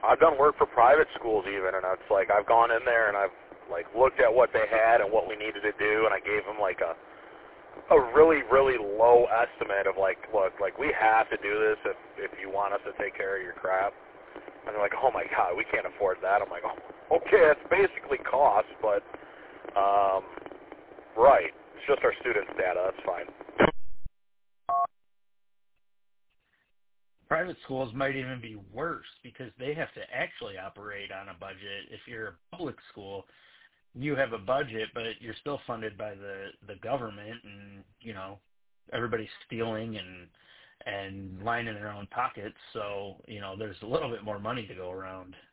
I've done work for private schools even, and it's like I've gone in there and I've like looked at what they had and what we needed to do, and I gave them like a really, really low estimate of like, look, like we have to do this if you want us to take care of your crap. And they're like, oh my God, we can't afford that. I'm like, oh, okay, it's basically cost, but right, it's just our students' data. That's fine. Private schools might even be worse because they have to actually operate on a budget. If you're a public school, you have a budget, but you're still funded by the government, and everybody's stealing and lining their own pockets. So there's a little bit more money to go around.